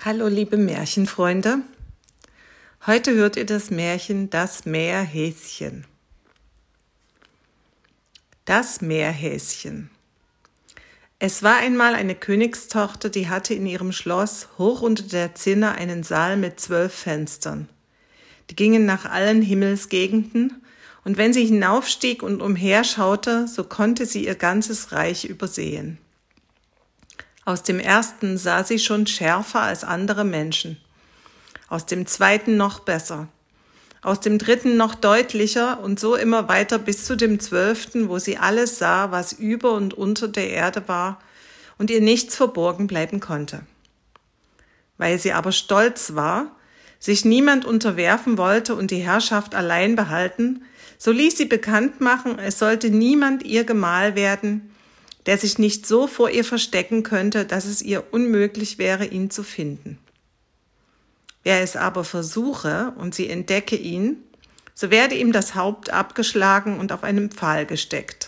Hallo liebe Märchenfreunde, heute hört ihr das Märchen Das Meerhäschen. Das Meerhäschen. Es war einmal eine Königstochter, die hatte in ihrem Schloss hoch unter der Zinne einen Saal mit 12 Fenstern. Die gingen nach allen Himmelsgegenden, und wenn sie hinaufstieg und umherschaute, so konnte sie ihr ganzes Reich übersehen. Aus dem ersten sah sie schon schärfer als andere Menschen, aus dem zweiten noch besser, aus dem dritten noch deutlicher und so immer weiter bis zu dem 12., wo sie alles sah, was über und unter der Erde war und ihr nichts verborgen bleiben konnte. Weil sie aber stolz war, sich niemand unterwerfen wollte und die Herrschaft allein behalten, so ließ sie bekannt machen, es sollte niemand ihr Gemahl werden, der sich nicht so vor ihr verstecken könnte, dass es ihr unmöglich wäre, ihn zu finden. Wer es aber versuche und sie entdecke ihn, so werde ihm das Haupt abgeschlagen und auf einen Pfahl gesteckt.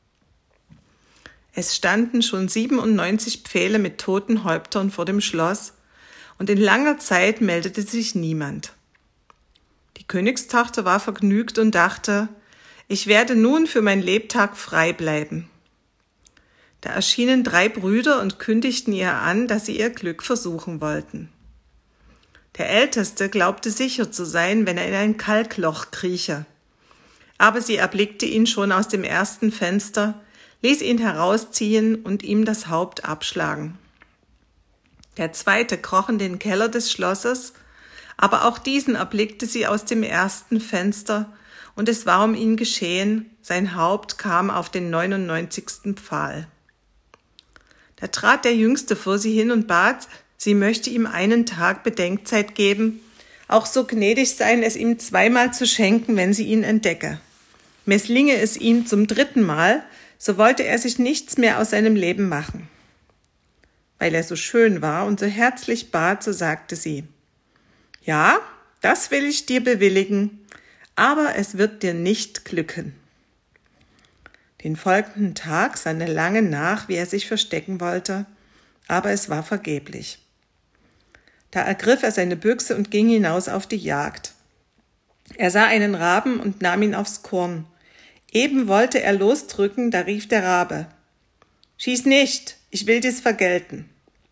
Es standen schon 97 Pfähle mit toten Häuptern vor dem Schloss, und in langer Zeit meldete sich niemand. Die Königstochter war vergnügt und dachte, ich werde nun für mein Lebtag frei bleiben. Da erschienen 3 Brüder und kündigten ihr an, dass sie ihr Glück versuchen wollten. Der Älteste glaubte sicher zu sein, wenn er in ein Kalkloch krieche. Aber sie erblickte ihn schon aus dem ersten Fenster, ließ ihn herausziehen und ihm das Haupt abschlagen. Der Zweite kroch in den Keller des Schlosses, aber auch diesen erblickte sie aus dem ersten Fenster, und es war um ihn geschehen, sein Haupt kam auf den 99. Pfahl. Da trat der Jüngste vor sie hin und bat, sie möchte ihm einen Tag Bedenkzeit geben, auch so gnädig sein, es ihm 2-mal zu schenken, wenn sie ihn entdecke. Misslinge es ihm zum 3. Mal, so wollte er sich nichts mehr aus seinem Leben machen. Weil er so schön war und so herzlich bat, so sagte sie, ja, das will ich dir bewilligen, aber es wird dir nicht glücken. Den folgenden Tag sann er lange nach, wie er sich verstecken wollte, aber es war vergeblich. Da ergriff er seine Büchse und ging hinaus auf die Jagd. Er sah einen Raben und nahm ihn aufs Korn. Eben wollte er losdrücken, da rief der Rabe, »Schieß nicht, ich will dir's vergelten.«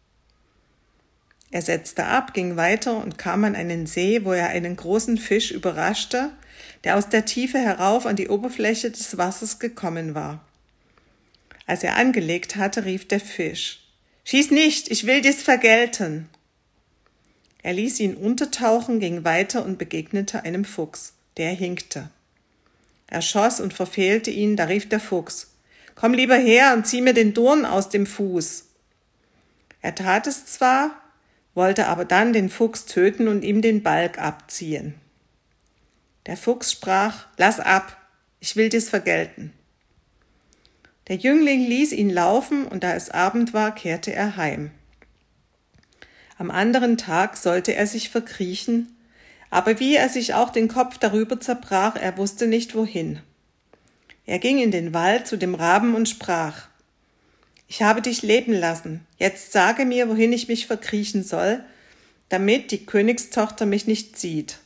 Er setzte ab, ging weiter und kam an einen See, wo er einen großen Fisch überraschte, der aus der Tiefe herauf an die Oberfläche des Wassers gekommen war. Als er angelegt hatte, rief der Fisch, »Schieß nicht, ich will dir's vergelten!« Er ließ ihn untertauchen, ging weiter und begegnete einem Fuchs, der hinkte. Er schoss und verfehlte ihn, da rief der Fuchs, »Komm lieber her und zieh mir den Dorn aus dem Fuß!« Er tat es zwar, wollte aber dann den Fuchs töten und ihm den Balg abziehen. Der Fuchs sprach, »Lass ab, ich will dir's vergelten.« Der Jüngling ließ ihn laufen, und da es Abend war, kehrte er heim. Am anderen Tag sollte er sich verkriechen, aber wie er sich auch den Kopf darüber zerbrach, er wusste nicht wohin. Er ging in den Wald zu dem Raben und sprach, »Ich habe dich leben lassen, jetzt sage mir, wohin ich mich verkriechen soll, damit die Königstochter mich nicht sieht.«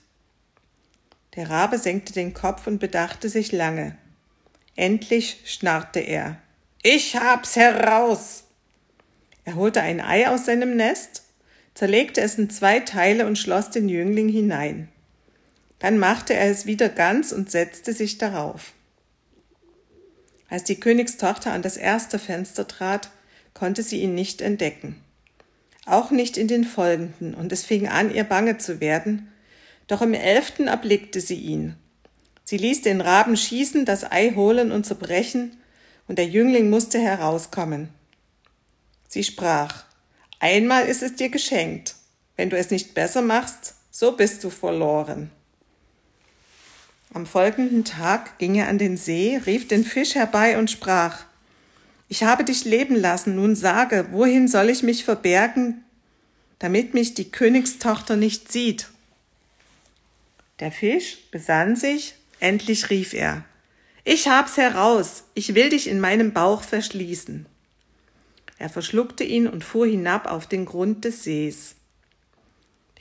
Der Rabe senkte den Kopf und bedachte sich lange. Endlich schnarrte er, »Ich hab's heraus!« Er holte ein Ei aus seinem Nest, zerlegte es in 2 Teile und schloss den Jüngling hinein. Dann machte er es wieder ganz und setzte sich darauf. Als die Königstochter an das erste Fenster trat, konnte sie ihn nicht entdecken. Auch nicht in den folgenden, und es fing an, ihr bange zu werden, doch im 11. erblickte sie ihn. Sie ließ den Raben schießen, das Ei holen und zerbrechen, und der Jüngling musste herauskommen. Sie sprach, »Einmal ist es dir geschenkt. Wenn du es nicht besser machst, so bist du verloren.« Am folgenden Tag ging er an den See, rief den Fisch herbei und sprach, »Ich habe dich leben lassen, nun sage, wohin soll ich mich verbergen, damit mich die Königstochter nicht sieht?« Der Fisch besann sich, endlich rief er, »Ich hab's heraus, ich will dich in meinem Bauch verschließen.« Er verschluckte ihn und fuhr hinab auf den Grund des Sees.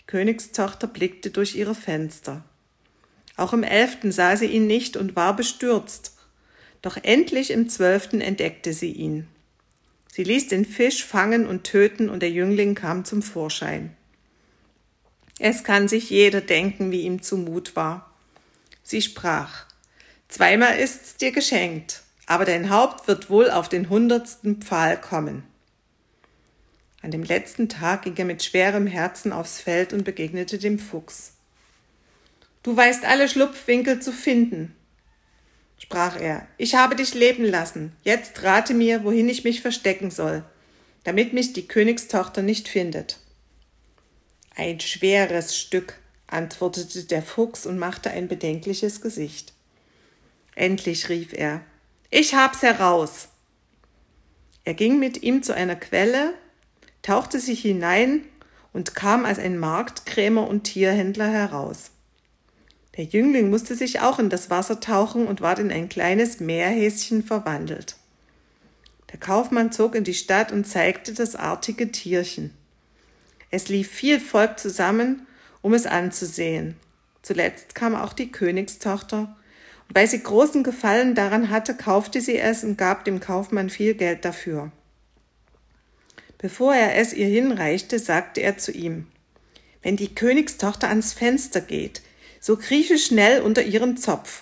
Königstochter blickte durch ihre Fenster. Auch im 11. sah sie ihn nicht und war bestürzt. Doch endlich im 12. entdeckte sie ihn. Sie ließ den Fisch fangen und töten und der Jüngling kam zum Vorschein. Es kann sich jeder denken, wie ihm zumut war. Sie sprach: Zweimal ist's dir geschenkt, aber dein Haupt wird wohl auf den 100. Pfahl kommen. An dem letzten Tag ging er mit schwerem Herzen aufs Feld und begegnete dem Fuchs. »Du weißt alle Schlupfwinkel zu finden«, sprach er. »Ich habe dich leben lassen. Jetzt rate mir, wohin ich mich verstecken soll, damit mich die Königstochter nicht findet.« »Ein schweres Stück«, antwortete der Fuchs und machte ein bedenkliches Gesicht. Endlich rief er: »Ich hab's heraus!« Er ging mit ihm zu einer Quelle, tauchte sich hinein und kam als ein Marktkrämer und Tierhändler heraus. Der Jüngling musste sich auch in das Wasser tauchen und ward in ein kleines Meerhäschen verwandelt. Der Kaufmann zog in die Stadt und zeigte das artige Tierchen. Es lief viel Volk zusammen, um es anzusehen. Zuletzt kam auch die Königstochter, und weil sie großen Gefallen daran hatte, kaufte sie es und gab dem Kaufmann viel Geld dafür. Bevor er es ihr hinreichte, sagte er zu ihm: »Wenn die Königstochter ans Fenster geht, so krieche schnell unter ihren Zopf.«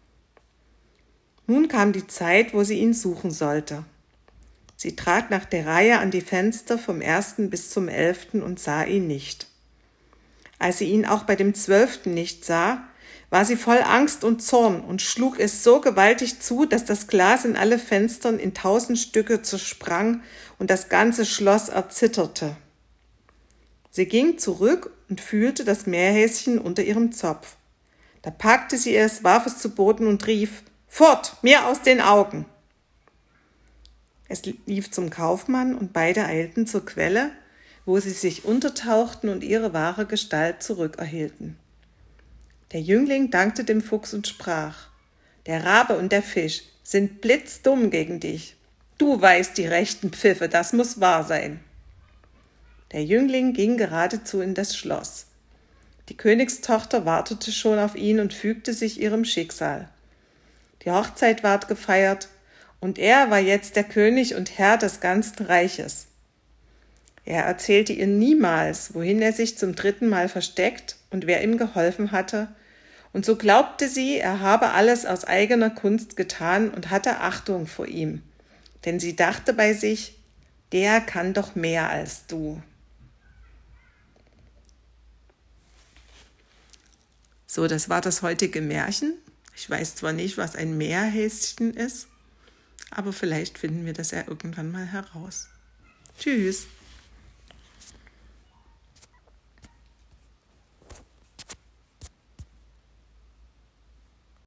Nun kam die Zeit, wo sie ihn suchen sollte. Sie trat nach der Reihe an die Fenster vom 1. bis zum 11. und sah ihn nicht. Als sie ihn auch bei dem 12. nicht sah, war sie voll Angst und Zorn und schlug es so gewaltig zu, dass das Glas in alle Fenstern in 1000 Stücke zersprang und das ganze Schloss erzitterte. Sie ging zurück und fühlte das Meerhäschen unter ihrem Zopf. Da packte sie es, warf es zu Boden und rief: »Fort, mir aus den Augen!« Es lief zum Kaufmann und beide eilten zur Quelle, wo sie sich untertauchten und ihre wahre Gestalt zurückerhielten. Der Jüngling dankte dem Fuchs und sprach: »Der Rabe und der Fisch sind blitzdumm gegen dich. Du weißt die rechten Pfiffe, das muss wahr sein.« Der Jüngling ging geradezu in das Schloss. Die Königstochter wartete schon auf ihn und fügte sich ihrem Schicksal. Die Hochzeit ward gefeiert, und er war jetzt der König und Herr des ganzen Reiches. Er erzählte ihr niemals, wohin er sich zum 3. Mal versteckt und wer ihm geholfen hatte, und so glaubte sie, er habe alles aus eigener Kunst getan und hatte Achtung vor ihm, denn sie dachte bei sich: Der kann doch mehr als du. So, das war das heutige Märchen. Ich weiß zwar nicht, was ein Meerhäschen ist, aber vielleicht finden wir das ja irgendwann mal heraus. Tschüss.